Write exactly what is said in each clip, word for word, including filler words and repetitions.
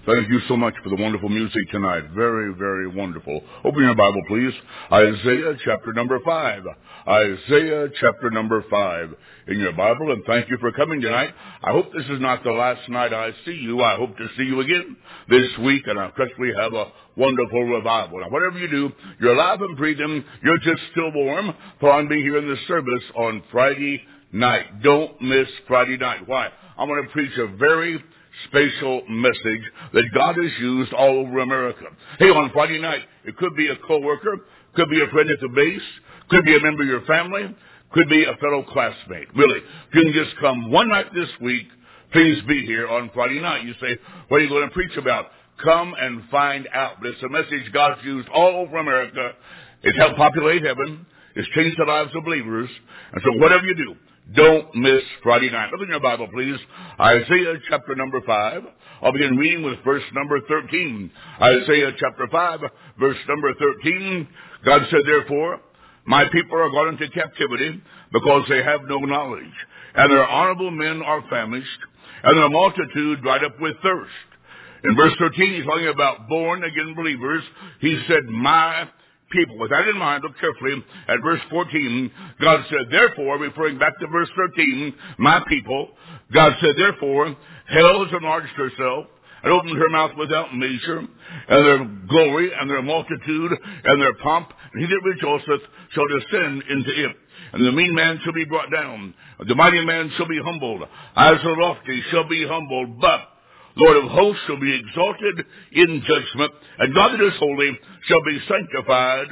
Thank you so much for the wonderful music tonight. Very, very wonderful. Open your Bible, please. Isaiah chapter number five. Isaiah chapter number five in your Bible, and thank you for coming tonight. I hope this is not the last night I see you. I hope to see you again this week, and I trust we have a wonderful revival. Now, whatever you do, you're alive and breathing. You're just still warm for I'm being here in the service on Friday night. Don't miss Friday night. Why? I'm going to preach a very special message that God has used all over America. Hey, on Friday night, it could be a co-worker, could be a friend at the base, could be a member of your family, could be a fellow classmate. Really, if you can just come one night this week, please be here on Friday night. You say, what are you going to preach about? Come and find out. But it's a message God's used all over America. It's helped populate heaven. It's changed the lives of believers. And so whatever you do, don't miss Friday night. Look in your Bible, please. Isaiah chapter number five. I'll begin reading with verse number thirteen. Isaiah chapter five, verse number thirteen. God said, therefore, my people are gone into captivity because they have no knowledge, and their honorable men are famished, and their multitude dried up with thirst. In verse thirteen, he's talking about born-again believers. He said, my people. With that in mind, look carefully at verse fourteen. God said, therefore, referring back to verse thirteen, my people, God said, therefore, hell has enlarged herself and opened her mouth without measure, and their glory and their multitude and their pomp, and he that rejoiceth shall descend into it. And the mean man shall be brought down, the mighty man shall be humbled, as the lofty shall be humbled, but Lord of hosts shall be exalted in judgment, and God that is holy shall be sanctified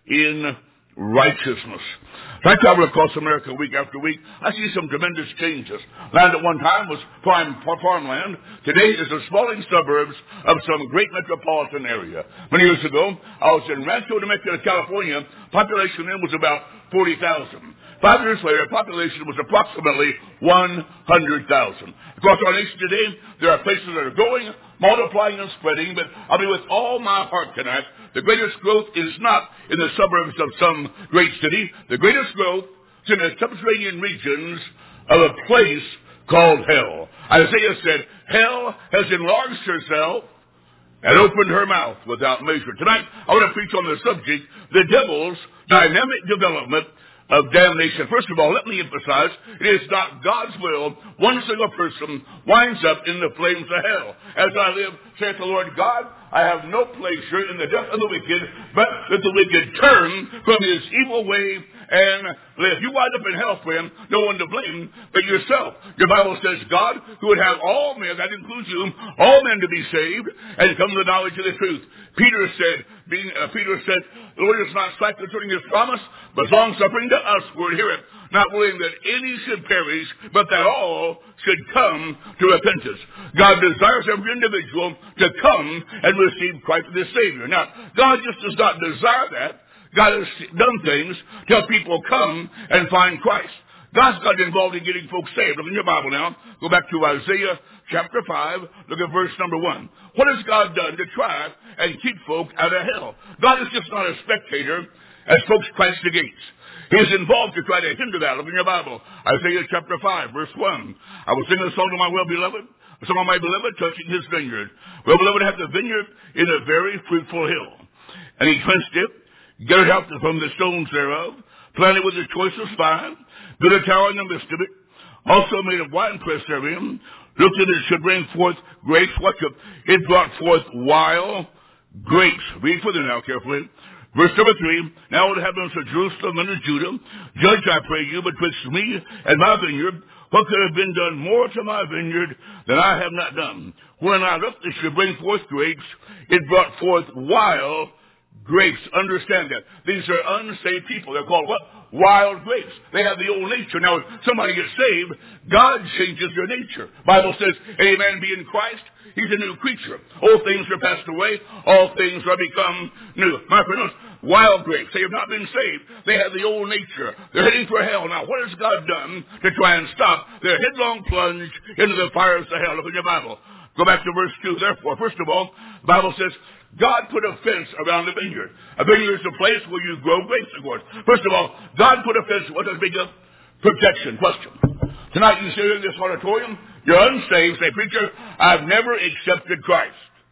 in righteousness. As I travel across America week after week, I see some tremendous changes. Land at one time was prime farmland. Today is the sprawling suburbs of some great metropolitan area. Many years ago, I was in Rancho Dominguez, California. Population then was about forty thousand. Five years later, population was approximately one hundred thousand. Across our nation today, there are places that are growing, multiplying, and spreading, but I'll be with all my heart tonight. The greatest growth is not in the suburbs of some great city. The greatest growth is in the subterranean regions of a place called hell. Isaiah said, hell has enlarged herself and opened her mouth without measure. Tonight, I want to preach on the subject, the devil's dynamic development of damnation. First of all, let me emphasize, it is not God's will one single person winds up in the flames of hell. As I live, saith the Lord God, I have no pleasure in the death of the wicked, but that the wicked turn from his evil way and live. You wind up in hell, friend, no one to blame but yourself. Your Bible says God, who would have all men, that includes you, all men to be saved and come to the knowledge of the truth. Peter said, being, uh, Peter said, the Lord is not slack concerning his promise, but long-suffering to us who hear it, not willing that any should perish, but that all should come to repentance. God desires every individual to come and receive Christ as Savior. Now, God just does not desire that. God has done things to help people come and find Christ. God's got involved in getting folks saved. Look in your Bible now. Go back to Isaiah chapter five. Look at verse number one. What has God done to try and keep folk out of hell? God is just not a spectator as folks crash the gates. He is involved to try to hinder that. Look in your Bible. Isaiah chapter five, verse one. I will sing a song to my well-beloved, a song of my beloved touching his vineyard. Well-beloved hath the vineyard in a very fruitful hill. And he cleansed it, gathered out from the stones thereof, planted with the choicest vine, built a tower in the midst of it, also made a winepress therein, looked that it should bring forth grapes. Watch it. It brought forth wild grapes. Read further now carefully. Verse number three, now it happens to Jerusalem and to Judah, judge, I pray you, betwixt me and my vineyard, what could have been done more to my vineyard than I have not done? When I looked, it should bring forth grapes, it brought forth wild grapes. Understand that. These are unsaved people. They're called what? Wild grapes. They have the old nature. Now, if somebody gets saved, God changes their nature. Bible says, any man be in Christ, he's a new creature. Old things are passed away. All things are become new. My friends, wild grapes. They have not been saved. They have the old nature. They're heading for hell. Now, what has God done to try and stop their headlong plunge into the fires of hell? Look in your Bible. Go back to verse two. Therefore, first of all, the Bible says, God put a fence around the vineyard. A vineyard is a place where you grow grapes, of course. First of all, God put a fence. What does it mean? Protection. Question. Tonight you sit in this auditorium, you're unsaved, say, preacher, I've never accepted Christ.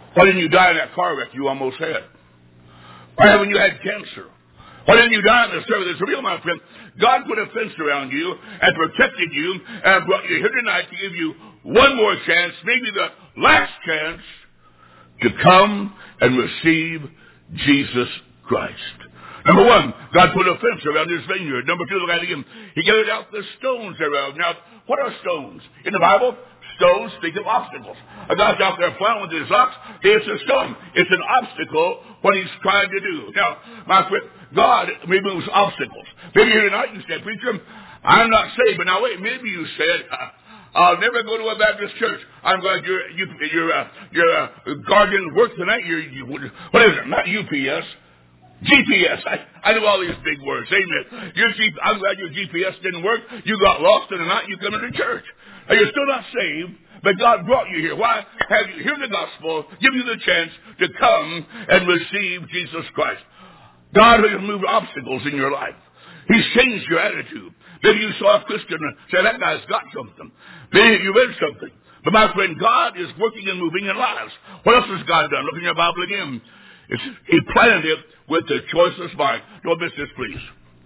Why didn't you die in that car wreck you almost had? Why haven't you had cancer? Why didn't you die in the service? It's real, my friend. God put a fence around you and protected you and brought you here tonight to give you one more chance, maybe the last chance, to come and receive Jesus Christ. Number one, God put a fence around his vineyard. Number two, look at it again. He gathered out the stones around. Now, what are stones? In the Bible, stones speak of obstacles. A guy's out there plowing with his ox, it's a stone. It's an obstacle what he's trying to do. Now, my friend, God removes obstacles. Maybe here tonight you said, preacher, I'm not saved. But now wait, maybe you said, I'll never go to a Baptist church. I'm glad you're, you, you're, uh, you're uh, guardian work tonight. You're, you, what is it? Not U P S. G P S. I, I know all these big words. Amen. Your G, I'm glad your G P S didn't work. You got lost in the night. You come into church. Now, you're still not saved, but God brought you here. Why? Have you heard the gospel, give you the chance to come and receive Jesus Christ. God has removed obstacles in your life. He's changed your attitude. Maybe you saw a Christian and said, that guy's got something. Maybe you read something. But my friend, God is working and moving in lives. What else has God done? Look in your Bible again. It's, he planted it with the choicest vine. Don't miss this, please.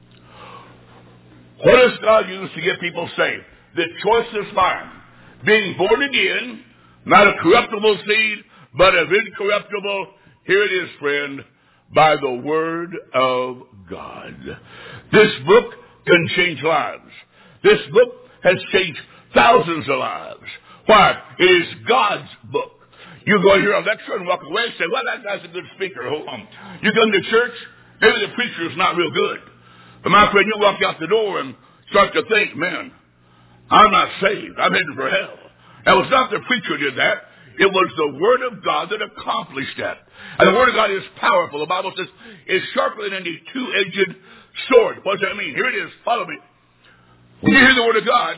What does God use to get people saved? The choicest vine. Being born again, not a corruptible seed, but of incorruptible. Here it is, friend, by the word of God. This book can change lives. This book has changed thousands of lives. Why? It is God's book. You go hear a lecture and walk away and say, well, that guy's a good speaker. Hold on. You come to church, maybe the preacher's not real good. But my friend, you walk out the door and start to think, man, I'm not saved. I'm heading for hell. Now, it's not the preacher did that. It was the Word of God that accomplished that. And the Word of God is powerful. The Bible says it's sharper than any two-edged sword. What does that mean? Here it is. Follow me. When you hear the Word of God,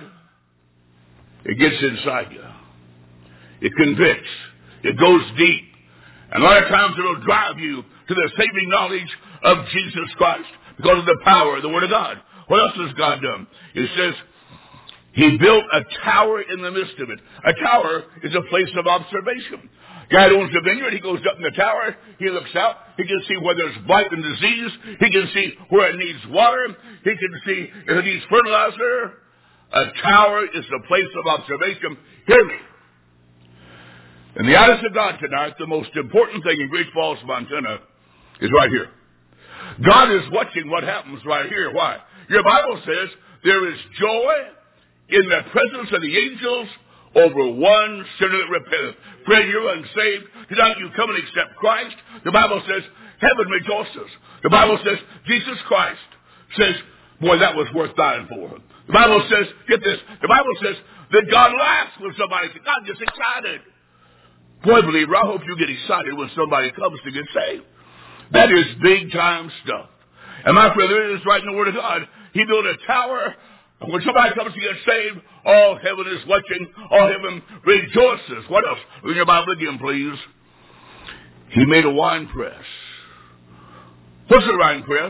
it gets inside you. It convicts. It goes deep. And a lot of times it'll drive you to the saving knowledge of Jesus Christ because of the power of the Word of God. What else has God done? It says he built a tower in the midst of it. A tower is a place of observation. Guy owns a vineyard. He goes up in the tower. He looks out. He can see where there's blight and disease. He can see where it needs water. He can see if it needs fertilizer. A tower is a place of observation. Hear me. In the eyes of God tonight, the most important thing in Great Falls, Montana, is right here. God is watching what happens right here. Why? Your Bible says there is joy in the presence of the angels over one sinner that repenteth. Friend, you're unsaved. Tonight you come and accept Christ. The Bible says heaven rejoices. The Bible says Jesus Christ says, boy, that was worth dying for. The Bible says, get this, the Bible says that God laughs when somebody says, God gets excited. Boy, believer, I hope you get excited when somebody comes to get saved. That is big time stuff. And my friend, it is right in the Word of God. He built a tower. When somebody comes to get saved, all heaven is watching. All heaven rejoices. What else? Read your Bible again, please. He made a wine press. What's a wine press?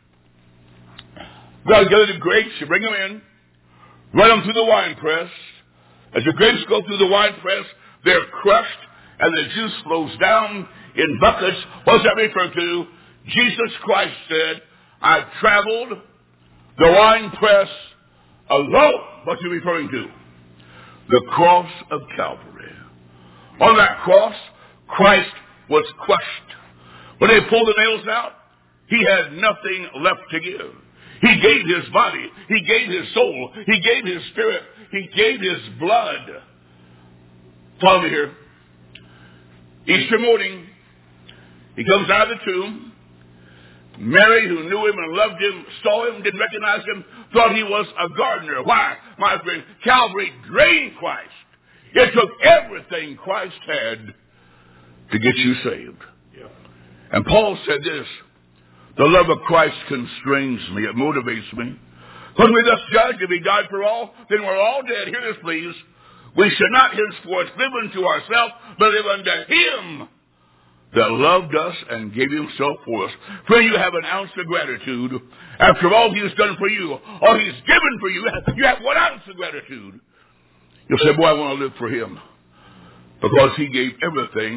God gather the grapes. You bring them in. Run them through the wine press. As the grapes go through the wine press, they're crushed, and the juice flows down in buckets. What's that refer to? Jesus Christ said, I've traveled the wine press alone. What's he referring to? The cross of Calvary. On that cross, Christ was crushed. When they pulled the nails out, he had nothing left to give. He gave his body. He gave his soul. He gave his spirit. He gave his blood. Follow me here. Easter morning, he comes out of the tomb. Mary, who knew him and loved him, saw him, didn't recognize him, thought he was a gardener. Why? My friend, Calvary drained Christ. It took everything Christ had to get you saved. Yeah. And Paul said this, the love of Christ constrains me. It motivates me. Because we thus judge, if he died for all, then we're all dead. Hear this, please. We should not henceforth live unto ourselves, but live unto him that loved us and gave himself for us. Friend, you have an ounce of gratitude. After all he has done for you, all he's given for you, you have one ounce of gratitude. You'll say, boy, I want to live for him. Because he gave everything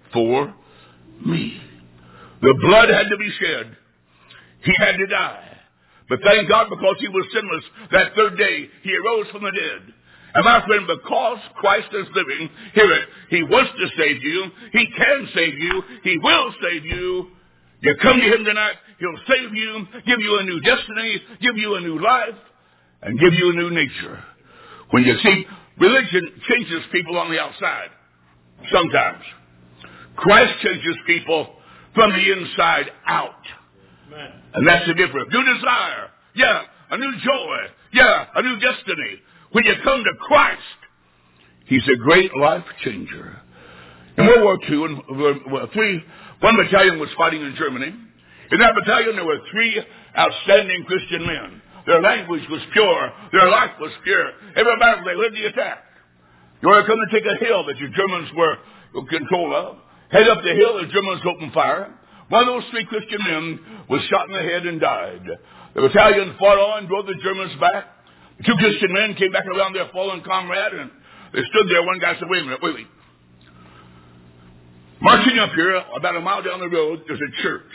for me. The blood had to be shed. He had to die. But thank God, because he was sinless, that third day he arose from the dead. And my friend, because Christ is living, hear it, he wants to save you. He can save you. He will save you. You come to him tonight, he'll save you, give you a new destiny, give you a new life, and give you a new nature. When you see, religion changes people on the outside. Sometimes. Christ changes people from the inside out. Amen. And that's the difference. New desire. Yeah, a new joy. Yeah, a new destiny. When you come to Christ, he's a great life changer. In World War Two, and three, one battalion was fighting in Germany. In that battalion, there were three outstanding Christian men. Their language was pure. Their life was pure. Every battle, they led the attack. You were going to take a hill that the Germans were in control of. Head up the hill, the Germans opened fire. One of those three Christian men was shot in the head and died. The battalion fought on, drove the Germans back. The two Christian men came back around their fallen comrade, and they stood there. One guy said, wait a minute, wait, wait. Marching up here, about a mile down the road, there's a church.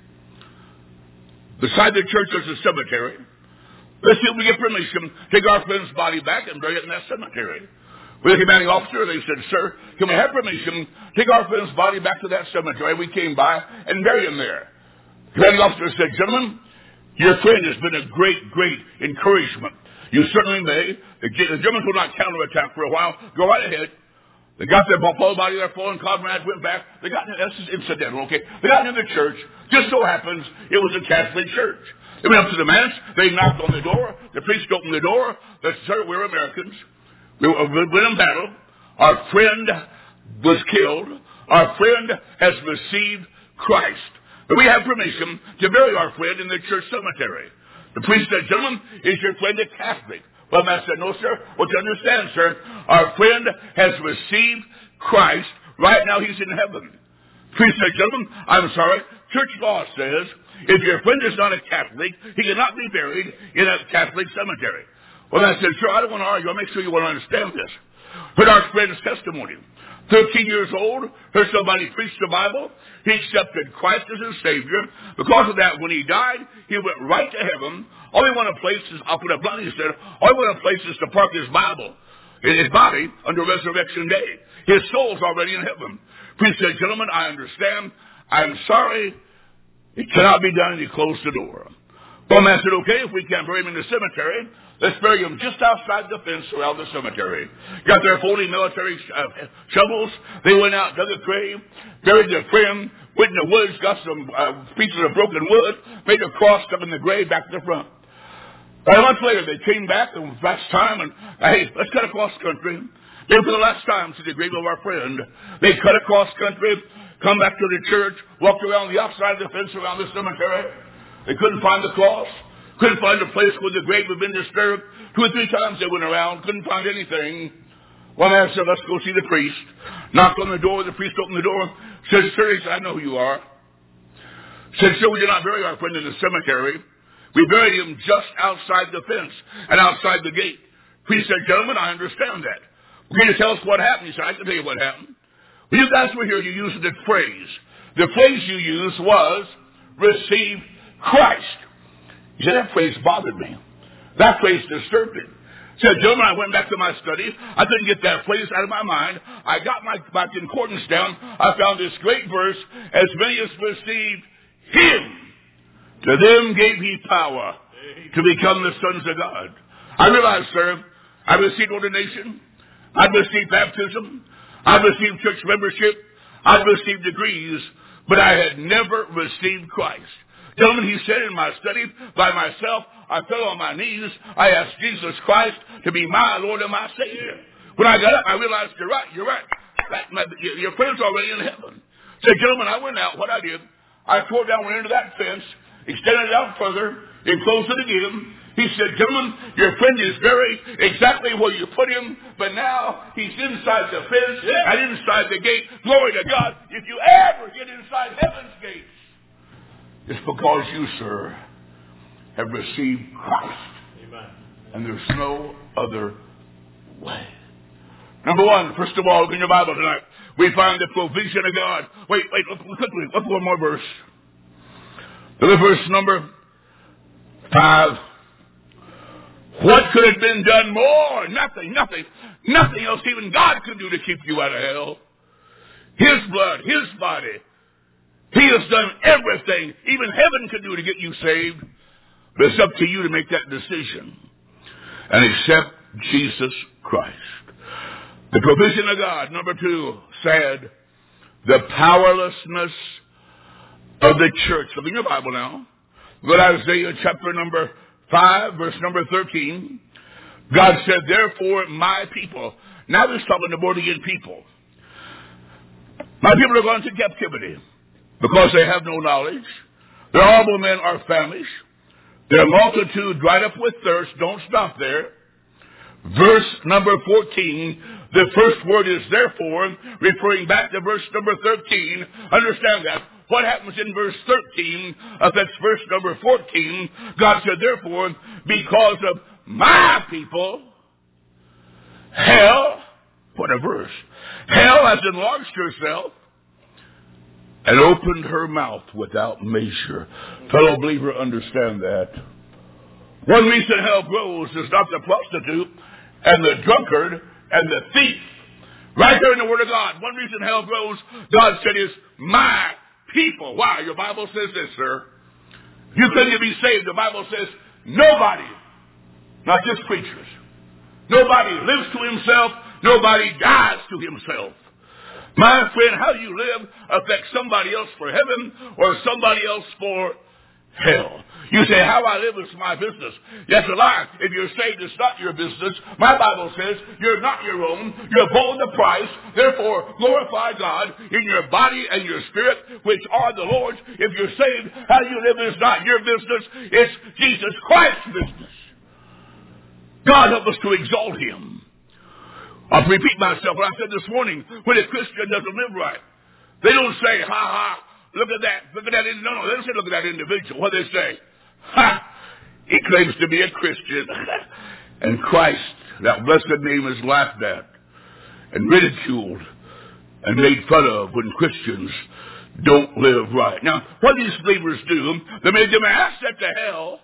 Beside the church, there's a cemetery. Let's see if we get permission to take our friend's body back and bury it in that cemetery. With the commanding officer, they said, sir, can we have permission to take our friend's body back to that cemetery? We came by and bury him there. The commanding officer said, gentlemen, your friend has been a great, great encouragement. You certainly may. The Germans will not counterattack for a while. Go right ahead. They got their full body, their fallen comrades went back. They got, this is incidental, okay? They got into the church. Just so happens it was a Catholic church. They went up to the mass. They knocked on the door. The priest opened the door. They said, we're Americans. We were in battle. Our friend was killed. Our friend has received Christ. But we have permission to bury our friend in the church cemetery. The priest said, gentlemen, is your friend a Catholic? Well, man said, no, sir. Well, to understand, sir, our friend has received Christ. Right now, he's in heaven. The priest said, gentlemen, I'm sorry. Church law says if your friend is not a Catholic, he cannot be buried in a Catholic cemetery. Well, I said, sir, I don't want to argue. I'll make sure you want to understand this. Heard our friend's testimony. Thirteen years old, heard somebody preach the Bible. He accepted Christ as his Savior. Because of that, when he died, he went right to heaven. All he wanted place is, I'll put it bluntly, he said, all he wanted place is to park his Bible in his body under Resurrection Day. His soul's already in heaven. Priest said, gentlemen, I understand. I'm sorry. It cannot be done. And he closed the door. Well, man said, okay, if we can't bury him in the cemetery, let's bury him just outside the fence around the cemetery. Got their forty military uh, shovels. They went out, dug a grave, buried their friend, went in the woods, got some uh, pieces of broken wood, made a cross up in the grave back to the front. About a month later, they came back, and last time, and hey, let's cut across country. Then for the last time to the grave of our friend, they cut across country, come back to the church, walked around the outside of the fence around the cemetery. They couldn't find the cross. Couldn't find a place where the grave had been disturbed. Two or three times they went around. Couldn't find anything. One man said, let's go see the priest. Knocked on the door. The priest opened the door. Said, sir, he said, I know who you are. Said, sir, we did not bury our friend in the cemetery. We buried him just outside the fence and outside the gate. Priest said, gentlemen, I understand that. Will you tell us what happened? He said, I can tell you what happened. When you guys were here, you used the phrase. The phrase you used was, receive Christ. He said, that phrase bothered me. That phrase disturbed me. He said, gentlemen, I went back to my study. I couldn't get that phrase out of my mind. I got my, my concordance down. I found this great verse. As many as received him, to them gave he power to become the sons of God. I realized, sir, I received ordination. I received baptism. I received church membership. I received degrees. But I had never received Christ. Gentlemen, he said in my study, by myself, I fell on my knees. I asked Jesus Christ to be my Lord and my Savior. When I got up, I realized, you're right, you're right. That, my, your friend's already in heaven. Said, gentlemen, I went out. What I did, I tore down, went into that fence, extended it out further, and closed it again. He said, gentlemen, your friend is buried exactly where you put him, but now he's inside the fence and inside the gate. Glory to God. If you ever get inside heaven's gates, it's because you, sir, have received Christ. Amen. And there's no other way. Number one, first of all, in your Bible tonight, we find the provision of God. Wait, wait, look, quickly, look one more verse. Look at verse number five. What could have been done more? Nothing, nothing, nothing else even God could do to keep you out of hell. His blood, His body. He has done everything even heaven could do to get you saved. But it's up to you to make that decision and accept Jesus Christ. The provision of God. Number two, sad. The powerlessness of the church. Look in your Bible now. Go to Isaiah chapter number five, verse number thirteen. God said, therefore, my people. Now he's talking to born again people. My people are gone into captivity because they have no knowledge. Their horrible men are famished. Their multitude dried up with thirst. Don't stop there. Verse number fourteen, the first word is therefore, referring back to verse number thirteen. Understand that. What happens in verse thirteen of that verse number fourteen? God said, therefore, because of my people, hell, what a verse, hell has enlarged herself and opened her mouth without measure. Fellow believer, understand that. One reason hell grows is not the prostitute and the drunkard and the thief. Right there in the Word of God. One reason hell grows, God said, is my people. Why? Your Bible says this, sir. You couldn't be saved. The Bible says nobody, not just preachers, nobody lives to himself. Nobody dies to himself. My friend, how you live affects somebody else for heaven or somebody else for hell. You say, how I live is my business. That's a lie. If you're saved, it's not your business. My Bible says you're not your own. You're bought with a price. Therefore, glorify God in your body and your spirit, which are the Lord's. If you're saved, how you live is not your business. It's Jesus Christ's business. God help us to exalt Him. I'll repeat myself what I said this morning. When a Christian doesn't live right, they don't say, ha ha, look at that, look at that. No, no, they don't say look at that individual. What do they say? Ha! He claims to be a Christian. And Christ, that blessed name, is laughed at and ridiculed and made fun of when Christians don't live right. Now, what these believers do, they made them an asset to hell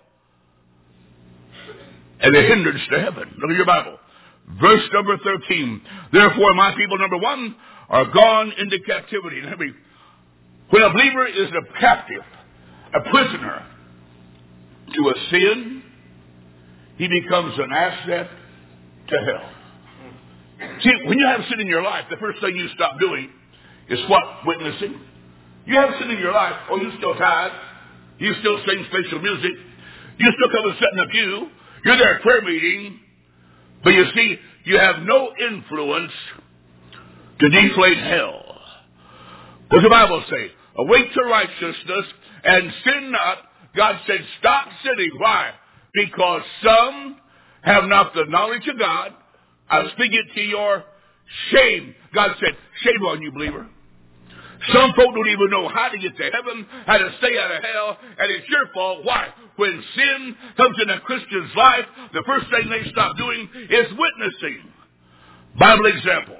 and a hindrance to heaven. Look at your Bible. Verse number thirteen. Therefore, my people, number one, are gone into captivity. When a believer is a captive, a prisoner to a sin, he becomes an asset to hell. See, when you have sin in your life, the first thing you stop doing is what? Witnessing. You have sin in your life. Oh, you still tithe. You still sing spiritual music. You still come and sit in the pew. You're there at prayer meeting. But you see, you have no influence to deflate hell. What does the Bible say? Awake to righteousness and sin not. God said, stop sinning. Why? Because some have not the knowledge of God. I'll speak it to your shame. God said, shame on you, believer. Some folk don't even know how to get to heaven, how to stay out of hell, and it's your fault. Why? When sin comes in a Christian's life, the first thing they stop doing is witnessing. Bible example.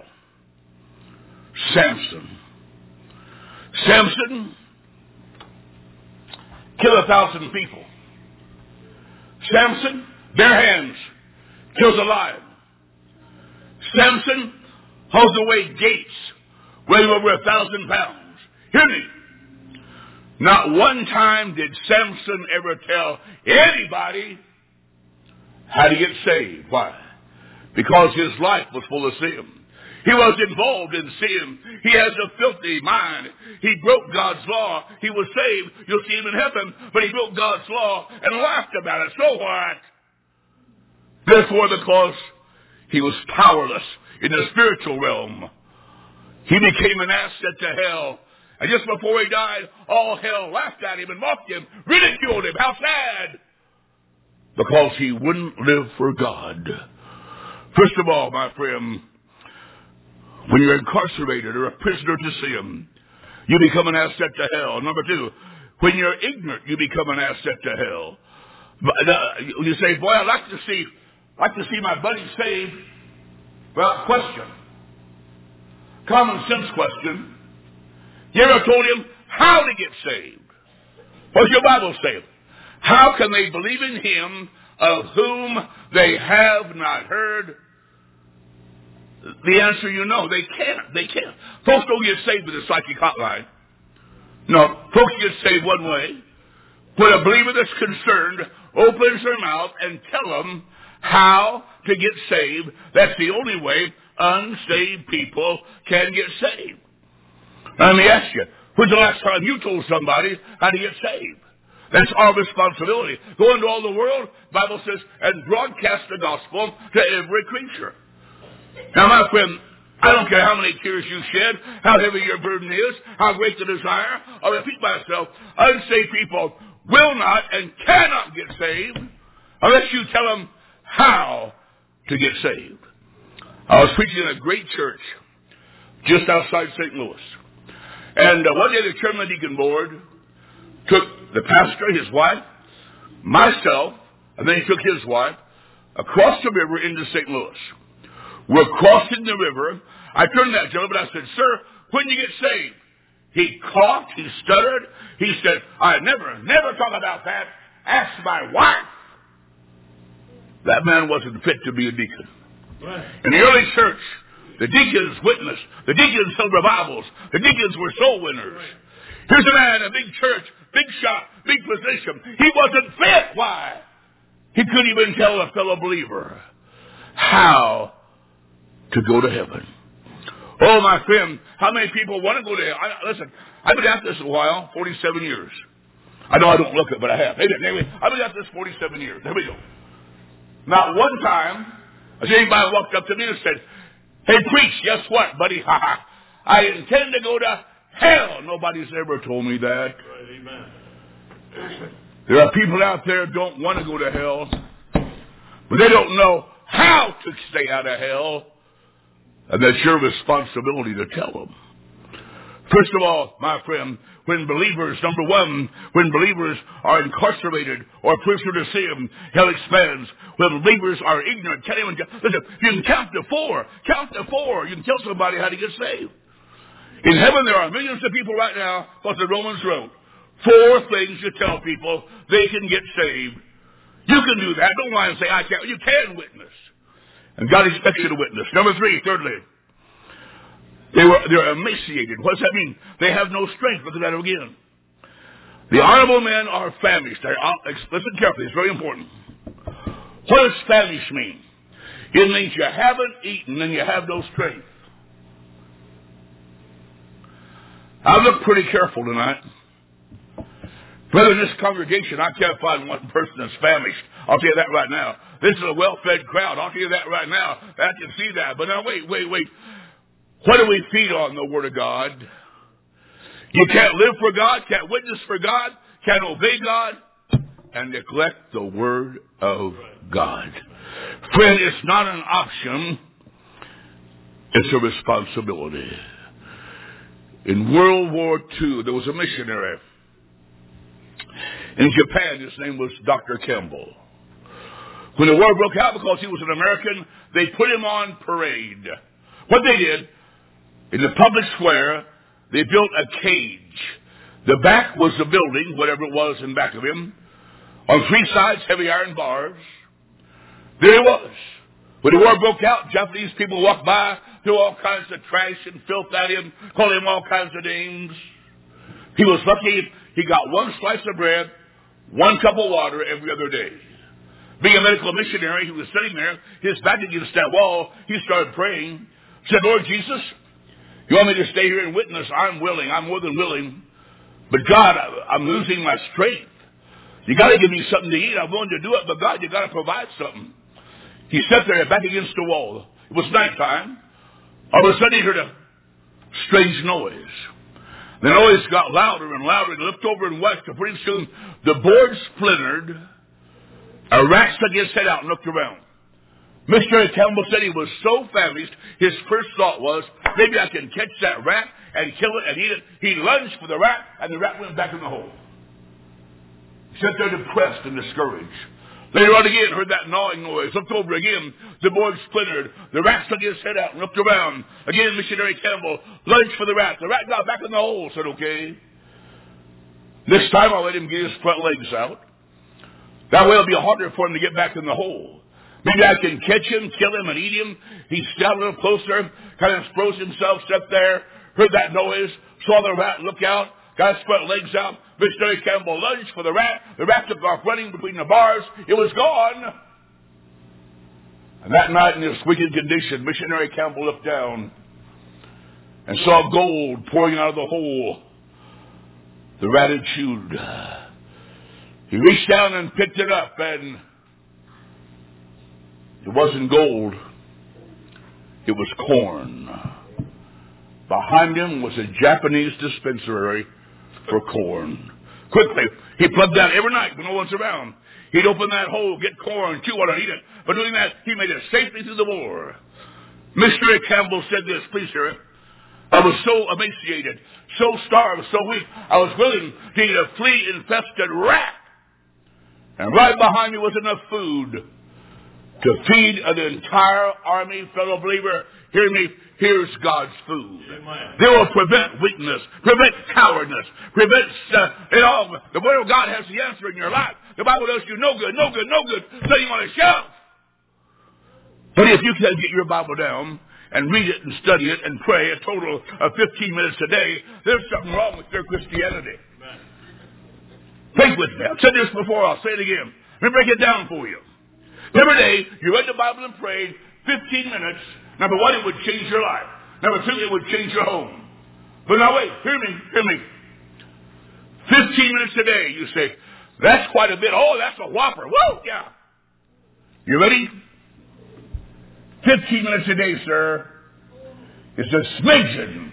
Samson. Samson killed a thousand people. Samson, bare hands, kills a lion. Samson holds away gates weighing over a thousand pounds. Hear me. Not one time did Samson ever tell anybody how to get saved. Why? Because his life was full of sin. He was involved in sin. He has a filthy mind. He broke God's law. He was saved. You'll see him in heaven. But he broke God's law and laughed about it. So what? Therefore, because he was powerless in the spiritual realm, he became an asset to hell. And just before he died, all hell laughed at him and mocked him, ridiculed him. How sad! Because he wouldn't live for God. First of all, my friend, when you're incarcerated or a prisoner to sin, you become an asset to hell. Number two, when you're ignorant, you become an asset to hell. But, uh, you say, boy, I'd like to see, like to see my buddy saved. Well, question. common sense question. You ever told him how to get saved? What's your Bible say? How can they believe in him of whom they have not heard? The answer, you know, they can't. They can't. Folks don't get saved with a psychic hotline. No, folks get saved one way. When a believer that's concerned opens their mouth and tell them how to get saved, that's the only way unsaved people can get saved. Let me ask you, when's the last time you told somebody how to get saved? That's our responsibility. Go into all the world, the Bible says, and broadcast the gospel to every creature. Now, my friend, I don't care how many tears you shed, how heavy your burden is, how great the desire. I'll repeat myself. Unsaved people will not and cannot get saved unless you tell them how to get saved. I was preaching in a great church just outside Saint Louis. And uh, one day the chairman of the deacon board took the pastor, his wife, myself, and then he took his wife across the river into Saint Louis. We're crossing the river. I turned to that gentleman and I said, "Sir, when did you get saved?" He coughed, he stuttered. He said, "I never, never talk about that. Ask my wife." That man wasn't fit to be a deacon. Right. In the early church, the deacons witnessed. The deacons held revivals. The deacons were soul winners. Right. Here's a man, a big church, big shot, big position. He wasn't fit. Why? He couldn't even tell a fellow believer how to go to heaven. Oh, my friend, how many people want to go to heaven? I, listen, I've been at this a while, forty-seven years. I know I don't look it, but I have. Anyway, I've been at this forty-seven years. There we go. Not one time has anybody walked up to me and said, "Hey, preach, guess what, buddy? Ha ha. I intend to go to hell." Nobody's ever told me that. Right, amen. There are people out there who don't want to go to hell, but they don't know how to stay out of hell. And that's your responsibility to tell them. First of all, my friend, when believers, number one, when believers are incarcerated or prisoner to sin, hell expands. When believers are ignorant, can't even, listen, you can count to four. Count to four. You can tell somebody how to get saved. In heaven, there are millions of people right now, what the Romans wrote. Four things you tell people they can get saved. You can do that. Don't lie and say, "I can't." You can witness. And God expects you to witness. Number three, thirdly, they were, they're emaciated. What does that mean? They have no strength. Look at that again. The honorable men are famished. Listen carefully. It's very important. What does famished mean? It means you haven't eaten and you have no strength. I've looked pretty careful tonight. Brother, in this congregation, I can't find one person that's famished. I'll tell you that right now. This is a well-fed crowd. I'll tell you that right now. I can see that. But now, wait, wait, wait. What do we feed on? The Word of God. You can't live for God, can't witness for God, can't obey God, and neglect the Word of God. Friend, it's not an option. It's a responsibility. In World War Two, there was a missionary in Japan. His name was Doctor Campbell. When the war broke out, because he was an American, they put him on parade. What they did, in the public square, they built a cage. The back was the building, whatever it was in back of him. On three sides, heavy iron bars. There he was. When the war broke out, Japanese people walked by, threw all kinds of trash and filth at him, called him all kinds of names. He was lucky he got one slice of bread, one cup of water every other day. Being a medical missionary, he was sitting there, his back against that wall. He started praying. Said, "Lord Jesus, you want me to stay here and witness? I'm willing. I'm more than willing. But God, I'm losing my strength. You got to give me something to eat. I'm willing to do it, but God, you got to provide something." He sat there back against the wall. It was nighttime. All of a sudden he heard a strange noise. The noise got louder and louder. He looked over and watched. Pretty soon the board splintered. A rat stuck his head out and looked around. Mister Campbell said he was so famished, his first thought was, maybe I can catch that rat and kill it and eat it. He lunged for the rat, and the rat went back in the hole. He sat there depressed and discouraged. Later on again, heard that gnawing noise. Looked over again. The board splintered. The rat stuck his head out and looked around. Again, Missionary Campbell lunged for the rat. The rat got back in the hole, said, okay. This time I'll let him get his front legs out. That way it'll be harder for him to get back in the hole. Maybe I can catch him, kill him, and eat him. He stepped a little closer, kind of froze himself, stepped there, heard that noise, saw the rat look out, got his front legs out. Missionary Campbell lunged for the rat. The rat took off running between the bars. It was gone. And that night, in this wicked condition, Missionary Campbell looked down and saw gold pouring out of the hole the rat had chewed. He reached down and picked it up, and it wasn't gold. It was corn. Behind him was a Japanese dispensary for corn. Quickly, he plugged that every night when no one's around. He'd open that hole, get corn, chew on it, eat it. By doing that, he made it safely through the war. Missionary Campbell said this, please hear it. I was so emaciated, so starved, so weak, I was willing to eat a flea-infested rat. And right behind me was enough food to feed an entire army, fellow believer. Hear me, here's God's food. Amen. They will prevent weakness, prevent cowardice, prevent, uh, it all. The Word of God has the answer in your life. The Bible tells you no good, no good, no good, so you want to shout. But if you can get your Bible down and read it and study it and pray a total of fifteen minutes a day, there's something wrong with your Christianity. Amen. Think with me. I've said this before, I'll say it again. Let me break it down for you. Every day, you read the Bible and prayed fifteen minutes. Number one, it would change your life. Number two, it would change your home. But now wait, hear me, hear me. fifteen minutes a day, you say, that's quite a bit. Oh, that's a whopper. Whoa, yeah. You ready? fifteen minutes a day, sir. It's a smidgen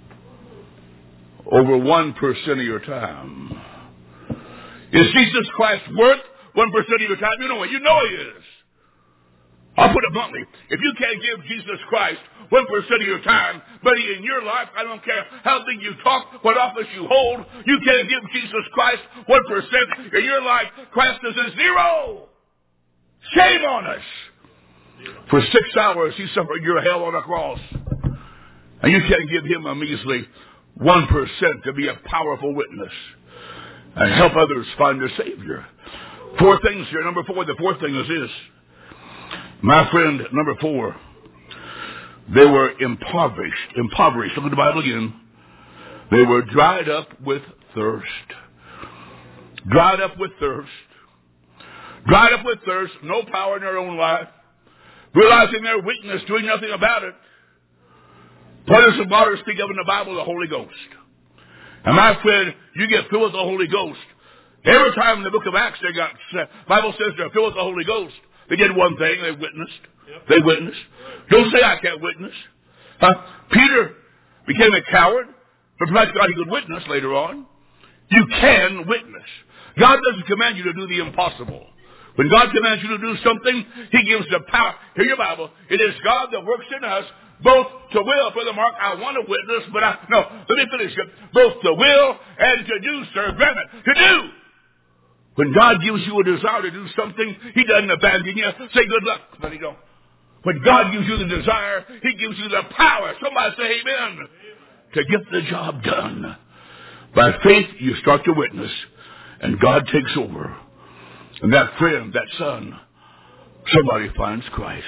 over one percent of your time. Is Jesus Christ worth one percent of your time? You know what? You know he is. I'll put it bluntly. If you can't give Jesus Christ one percent of your time, buddy, in your life, I don't care how big you talk, what office you hold, you can't give Jesus Christ one percent in your life. Christ is a zero. Shame on us. For six hours, he suffered your hell on a cross. And you can't give him a measly one percent to be a powerful witness and help others find their Savior. Four things here. Number four, the fourth thing is this. My friend, number four, they were impoverished. Impoverished. Look at the Bible again. They were dried up with thirst. Dried up with thirst. Dried up with thirst. No power in their own life. Realizing their weakness, doing nothing about it. What does the water speak of in the Bible? The Holy Ghost. And my friend, you get filled with the Holy Ghost. Every time in the book of Acts they got, the Bible says they're filled with the Holy Ghost. They did one thing, they witnessed. Yep. They witnessed. Don't say I can't witness. Huh? Peter became a coward, but perhaps God he could witness later on. You can witness. God doesn't command you to do the impossible. When God commands you to do something, he gives the power. Hear your Bible. It is God that works in us both to will, Brother Mark, I want to witness, but I, no, let me finish it. Both to will and to do, sir. Grab it. To do. When God gives you a desire to do something, he doesn't abandon you. Say good luck, but he don't. When God gives you the desire, he gives you the power. Somebody say amen. Amen. To get the job done. By faith, you start to witness, and God takes over. And that friend, that son, somebody finds Christ.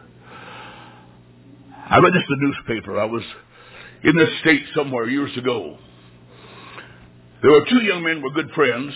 I read this in the newspaper. I was in the States somewhere years ago. There were two young men who were good friends.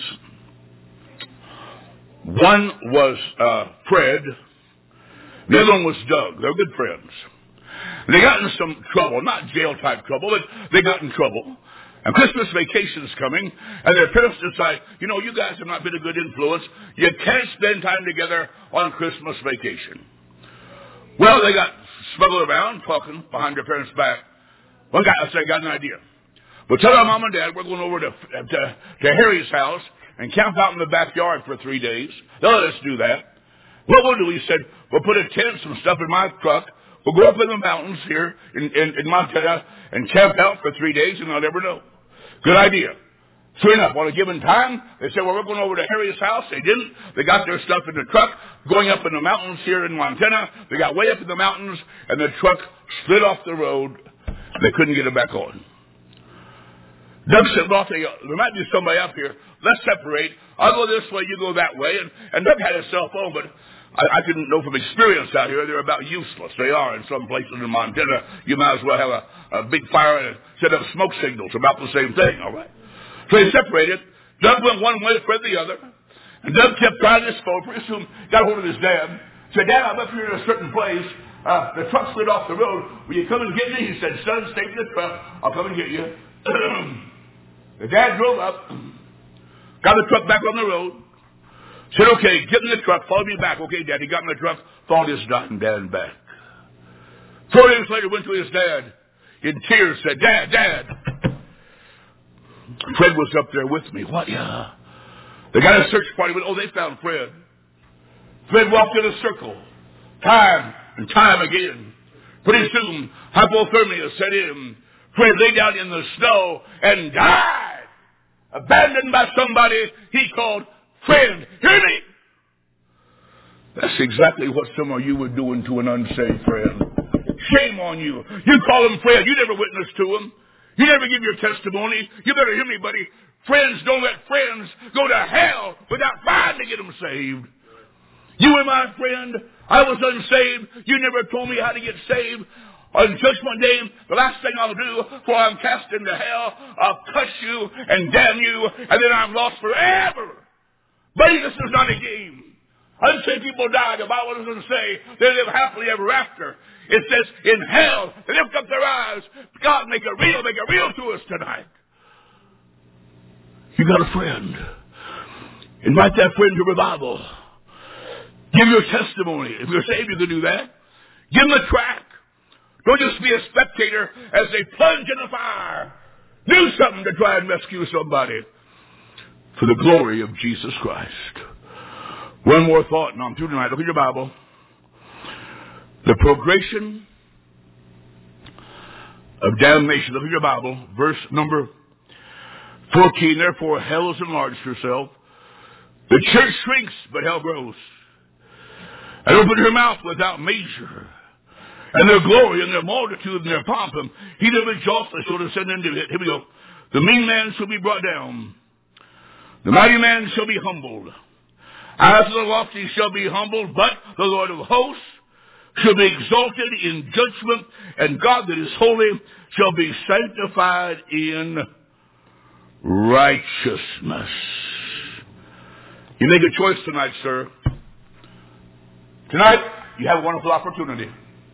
One was uh, Fred. The other one was Doug. They were good friends. And they got in some trouble, not jail-type trouble, but they got in trouble. And Christmas vacation's coming, and their parents decide, you know, you guys have not been a good influence. You can't spend time together on Christmas vacation. Well, they got smuggled around, talking behind their parents' back. One guy said, I got an idea. We'll tell our mom and dad we're going over to, to, to Harry's house and camp out in the backyard for three days. They'll let us do that. What we'll do, he said, we'll put a tent, some stuff in my truck. We'll go up in the mountains here in, in, in Montana and camp out for three days, and I'll never know. Good idea. Sure enough, on a given time, they said, well, we're going over to Harry's house. They didn't. They got their stuff in the truck, going up in the mountains here in Montana. They got way up in the mountains, and the truck slid off the road. They couldn't get it back on. Doug said, well, there might be somebody up here. Let's separate. I'll go this way, you go that way. And, and Doug had a cell phone, but I, I didn't know from experience out here, they're about useless. They are in some places in Montana. You might as well have a, a big fire and set up smoke signals. About the same thing, all right? So they separated. Doug went one way, Fred the other. And Doug kept trying his phone. Pretty soon got hold of his dad. Said, Dad, I'm up here in a certain place. Uh, the truck slid off the road. Will you come and get me? He said, son, stay in the truck. I'll come and get you. The dad drove up. Got the truck back on the road. Said, okay, get in the truck. Follow me back. Okay, Dad. He got in the truck. Followed his dying dad back. Four days later, went to his dad. In tears, said, Dad, Dad. Fred was up there with me. What? Yeah. They got a search party. Went, oh, they found Fred. Fred walked in a circle. Time and time again. Pretty soon, hypothermia set in. Fred lay down in the snow and died. Abandoned by somebody he called friend. Hear me? That's exactly what some of you were doing to an unsaved friend. Shame on you. You call him friend. You never witnessed to him. You never give your testimony. You better hear me, buddy. Friends don't let friends go to hell without trying to get them saved. You were my friend. I was unsaved. You never told me how to get saved. On Judgment Day, the last thing I'll do before I'm cast into hell, I'll cuss you and damn you, and then I'm lost forever. Buddy, this is not a game. Unsaved people die. The Bible doesn't say they live happily ever after. It says in hell, they lift up their eyes. God, make it real, make it real to us tonight. You got a friend. Invite that friend to revival. Give your testimony. If you're saved, you can do that. Give them a track. Don't just be a spectator as they plunge in the fire. Do something to try and rescue somebody for the glory of Jesus Christ. One more thought, and I'm through tonight. Look at your Bible. The progression of damnation. Look at your Bible. Verse number fourteen. Therefore, hell has enlarged herself. The church shrinks, but hell grows. And open her mouth without measure. And their glory and their multitude and their pomp. And he that rejoiceth shall descend into it. Here we go. The mean man shall be brought down. The mighty man shall be humbled. As the lofty shall be humbled, but the Lord of hosts shall be exalted in judgment, and God that is holy shall be sanctified in righteousness. You make a choice tonight, sir. Tonight, you have a wonderful opportunity.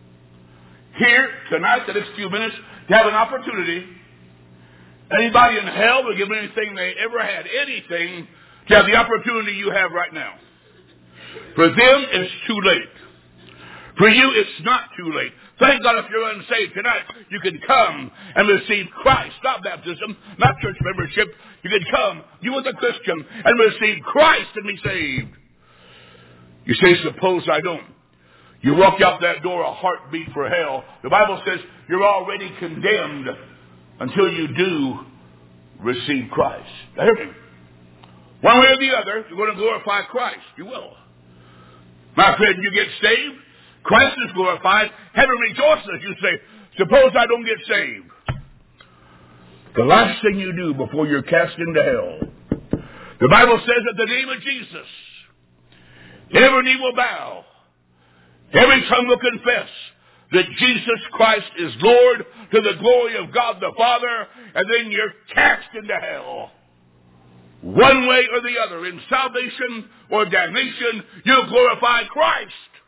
Here, tonight, the next few minutes, you have an opportunity. Anybody in hell will give anything they ever had, anything, to have the opportunity you have right now. For them, it's too late. For you, it's not too late. Thank God if you're unsaved tonight, you can come and receive Christ. Not baptism, not church membership. You can come, you as a Christian, and receive Christ and be saved. You say, suppose I don't. You walk out that door, a heartbeat for hell. The Bible says you're already condemned until you do receive Christ. Now hear me. One way or the other, you're going to glorify Christ. You will. My friend, you get saved. Christ is glorified. Heaven rejoices. You say, suppose I don't get saved. The last thing you do before you're cast into hell, the Bible says that the name of Jesus, every knee will bow. Every tongue will confess that Jesus Christ is Lord to the glory of God the Father, and then you're cast into hell. One way or the other, in salvation or damnation, you'll glorify Christ.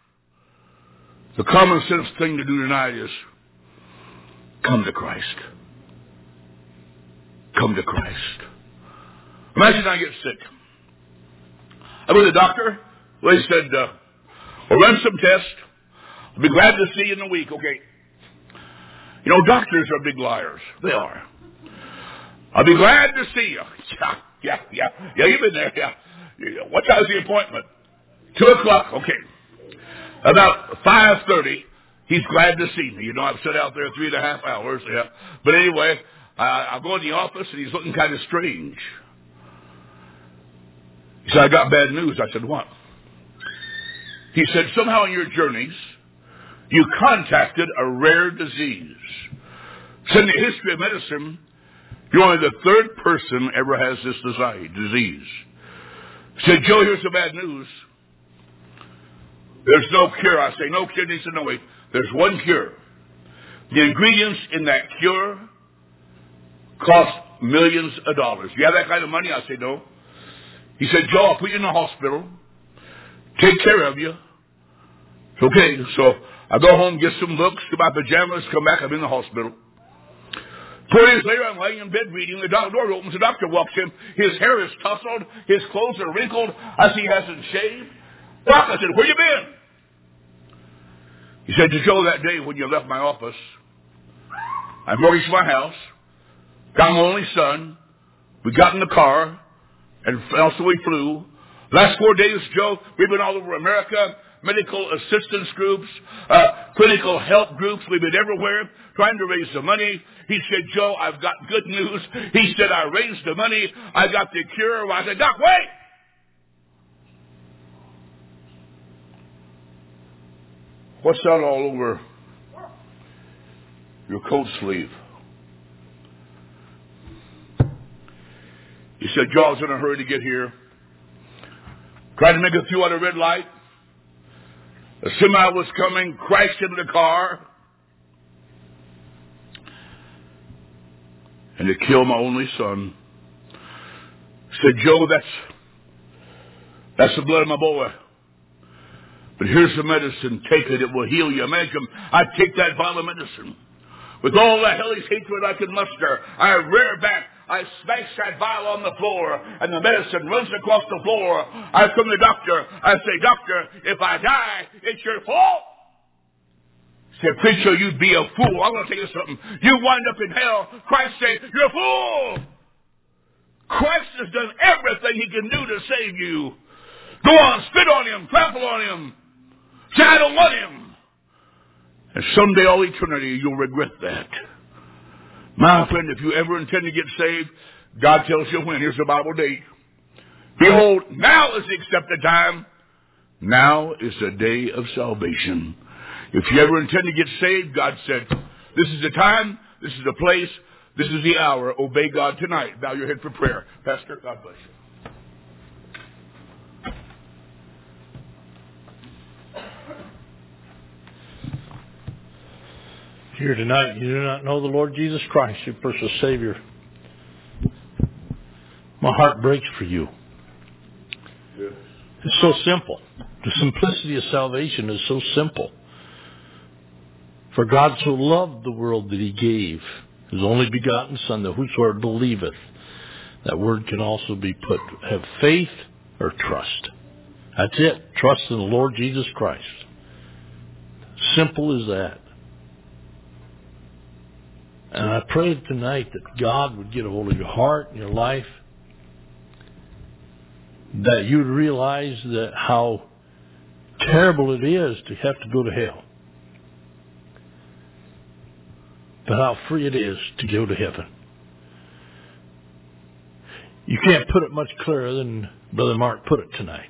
The common sense thing to do tonight is come to Christ. Come to Christ. Imagine I get sick. I went to the doctor. Well, he said, uh, well, run some tests. I'll be glad to see you in a week. Okay. You know, doctors are big liars. They are. I'll be glad to see you. Yeah, yeah, yeah. Yeah, you've been there. Yeah. What time's the appointment? Two o'clock. Okay. About five thirty, he's glad to see me. You know, I've sat out there three and a half hours. Yeah. But anyway, uh, I go in the office and he's looking kind of strange. He said, I got bad news. I said, what? He said, somehow in your journeys, you contacted a rare disease. So in the history of medicine, you're only the third person ever has this disease. He said, Joe, here's the bad news. There's no cure. I say, no cure. He said, no, wait. There's one cure. The ingredients in that cure cost millions of dollars. Do you have that kind of money? I say, no. He said, Joe, I'll put you in the hospital, take care of you. Okay, so I go home, get some looks, get my pajamas, come back, I'm in the hospital. Four days later, I'm laying in bed reading. The door opens, the doctor walks in. His hair is tousled, his clothes are wrinkled. I see he hasn't shaved. Doc, I said, where you been? He said, to Joe, that day when you left my office, I mortgaged my house, got my only son, we got in the car, and also we flew. Last four days, Joe, we've been all over America, medical assistance groups, uh, clinical help groups. We've been everywhere trying to raise the money. He said, Joe, I've got good news. He said, I raised the money. I got the cure. I said, Doc, wait. What's that all over your coat sleeve? He said, Joe, I was in a hurry to get here. Tried to make it through at a red light. A semi was coming, crashed into the car. And it killed my only son. Said, Joe, that's, that's the blood of my boy. But here's the medicine. Take it. It will heal you. Imagine I take that vial of medicine. With all the hellish hatred I could muster, I rear back. I smash that vial on the floor, and the medicine runs across the floor. I come to the doctor. I say, Doctor, if I die, it's your fault. He said, Preacher, you'd be a fool. I'm going to tell you something. You wind up in hell. Christ said, you're a fool. Christ has done everything he can do to save you. Go on, spit on him, trample on him. Say, I don't want him. And someday, all eternity, you'll regret that. My friend, if you ever intend to get saved, God tells you when. Here's the Bible date. Behold, now is the accepted time. Now is the day of salvation. If you ever intend to get saved, God said, this is the time, this is the place, this is the hour. Obey God tonight. Bow your head for prayer. Pastor, God bless you. Here tonight, you do not know the Lord Jesus Christ, your personal Savior. My heart breaks for you. Yes. It's so simple. The simplicity of salvation is so simple. For God so loved the world that he gave his only begotten Son, that whosoever believeth, that word can also be put, have faith or trust. That's it. Trust in the Lord Jesus Christ. Simple as that. And I pray tonight that God would get a hold of your heart and your life, that you would realize that how terrible it is to have to go to hell, but how free it is to go to heaven. You can't put it much clearer than Brother Mark put it tonight.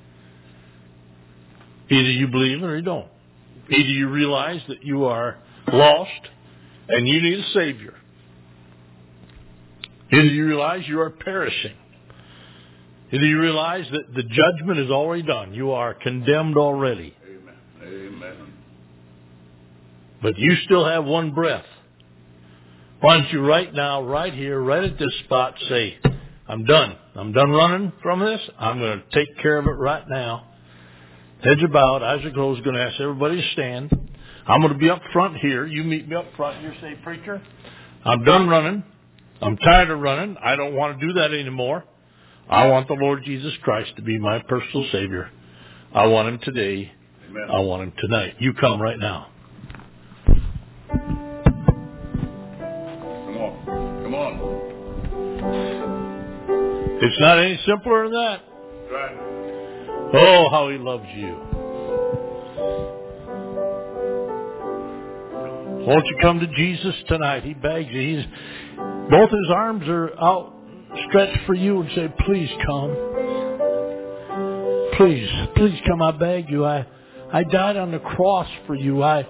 Either you believe it or you don't. Either you realize that you are lost and you need a Savior. Either you realize you are perishing. Either you realize that the judgment is already done. You are condemned already. Amen. Amen. But you still have one breath. Why don't you right now, right here, right at this spot, say, I'm done. I'm done running from this. I'm going to take care of it right now. Heads are bowed, eyes are closed. Going to ask everybody to stand. I'm going to be up front here. You meet me up front. You say, Preacher, I'm done running. I'm tired of running. I don't want to do that anymore. I want the Lord Jesus Christ to be my personal Savior. I want him today. Amen. I want him tonight. You come right now. Come on. Come on. It's not any simpler than that. Right. Oh, how he loves you. Won't you come to Jesus tonight? He begs you. He's, both his arms are outstretched for you and say, please come. Please, please come, I beg you. I, I died on the cross for you. I,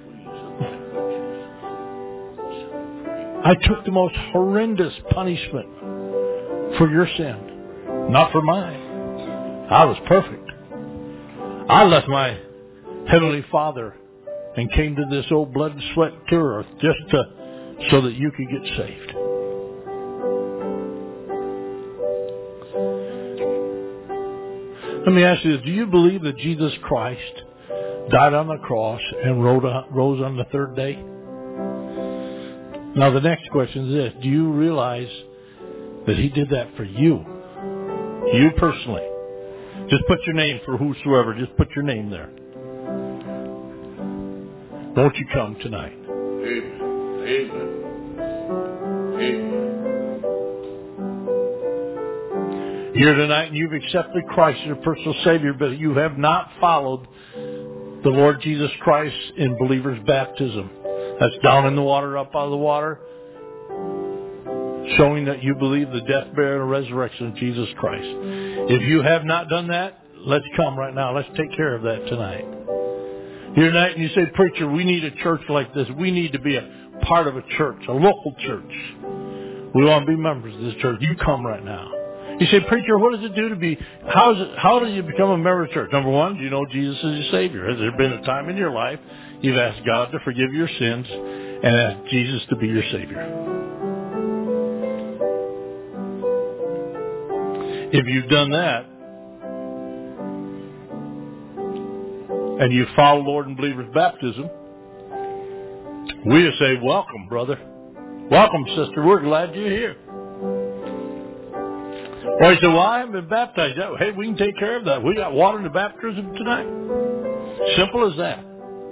I took the most horrendous punishment for your sin, not for mine. I was perfect. I left my Heavenly Father and came to this old blood and sweat to earth just to, so that you could get saved. Let me ask you this. Do you believe that Jesus Christ died on the cross and rose on the third day? Now the next question is this. Do you realize that He did that for you? You personally. Just put your name for whosoever. Just put your name there. Won't you come tonight? Amen. Amen. Amen. Here tonight and you've accepted Christ as your personal Savior, but you have not followed the Lord Jesus Christ in believer's baptism. That's down in the water, up out of the water, showing that you believe the death, burial, and resurrection of Jesus Christ. If you have not done that, let's come right now. Let's take care of that tonight. Here tonight and you say, preacher, we need a church like this. We need to be a part of a church, a local church. We want to be members of this church. You come right now. You say, preacher, what does it do to be, how is it, how do you become a member of the church? Number one, do you know Jesus is your Savior? Has there been a time in your life you've asked God to forgive your sins and asked Jesus to be your Savior? If you've done that, and you follow Lord and believer's baptism, we just say, welcome, brother. Welcome, sister. We're glad you're here. Or you say, well, I haven't been baptized yet. Hey, we can take care of that. We got water in the baptism tonight. Simple as that.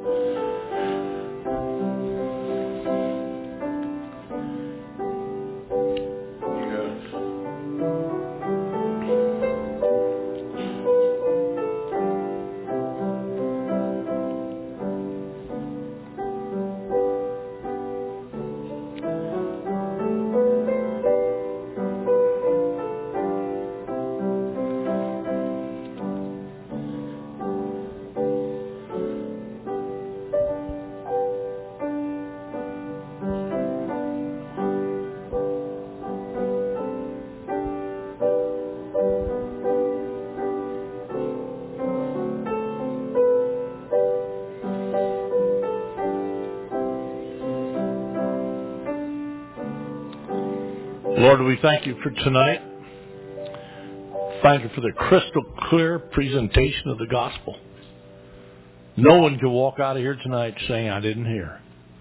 Lord, we thank you for tonight. Thank you for the crystal clear presentation of the gospel. No one can walk out of here tonight saying, I didn't hear.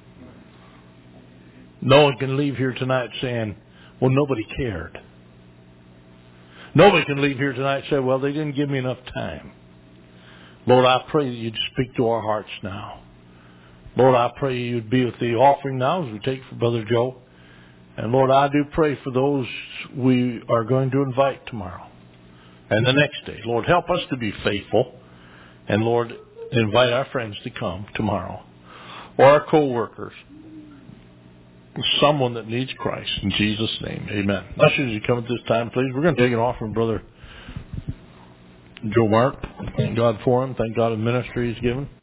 No one can leave here tonight saying, well, nobody cared. Nobody can leave here tonight and say, well, they didn't give me enough time. Lord, I pray that you'd speak to our hearts now. Lord, I pray you'd be with the offering now as we take for Brother Joe. And Lord, I do pray for those we are going to invite tomorrow and the next day. Lord, help us to be faithful. And Lord, invite our friends to come tomorrow. Or our co-workers. Someone that needs Christ. In Jesus' name, amen. Ushers, you come at this time, please. We're going to take an offering, Brother Joe Mark. Thank God for him. Thank God for the ministry he's given.